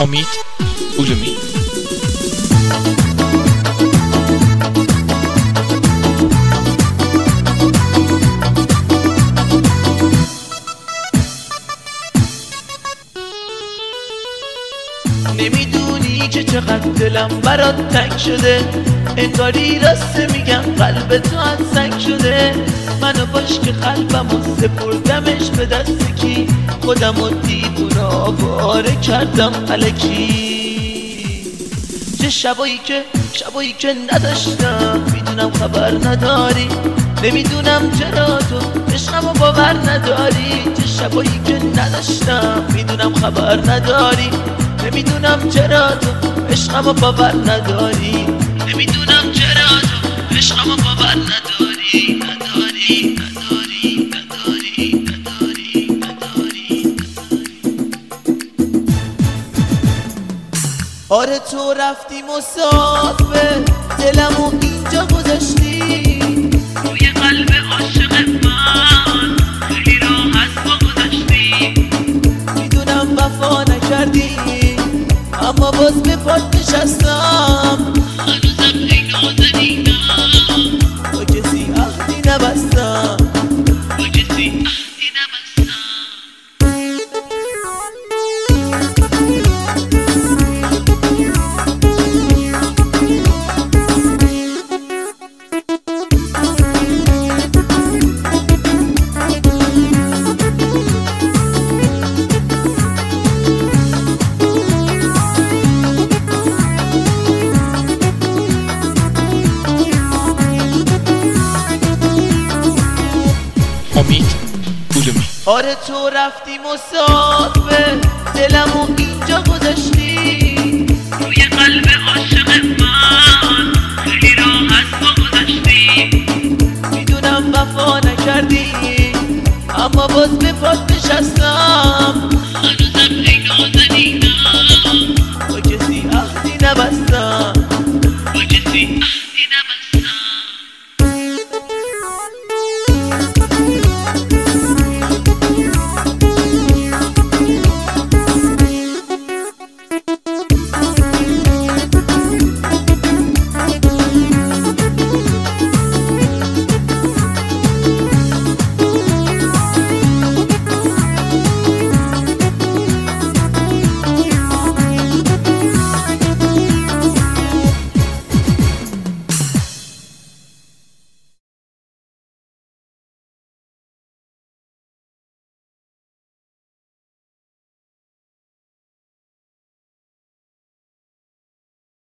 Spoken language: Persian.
امید علومی. نمیدونی که چقدر دلم برات تنگ شده، انگاری راسته میگم قلب تو از سنگ شده. منو باش که قلبمو سپردمش به دست کی، خودمو دیوونه آواره کردم الکی. چه شبایی که نداشتم، میدونم خبر نداری، نمیدونم چرا تو عشقمو باور نداری. چه شبایی که نداشتم، میدونم خبر نداری، نمیدونم چرا تو عشقمو باور نداری، نمیدونم چرا تو عشقمو باور نداری. نداری نداری نداری نداری نداری. آره تو رفتی مسافر، دلمو اینجا گذاشتی، روی قلب عاشق من خیلی راحت گذاشتی. میدونم وفا نکردی اما باز به پات نشستم، هنوزم ای نازنینم با کسی عهدی نبستم، با کسی عهدی نبستم. امید علومی. آره تو رفتی مسافر، دلمو اینجا گذاشتی، روی قلب عاشق من خیلی راحت گذاشتی. میدونم وفا نکردی اما باز به پات نشستم، هنوزم ای نازنینم با کسی عهدی نبستم، با کسی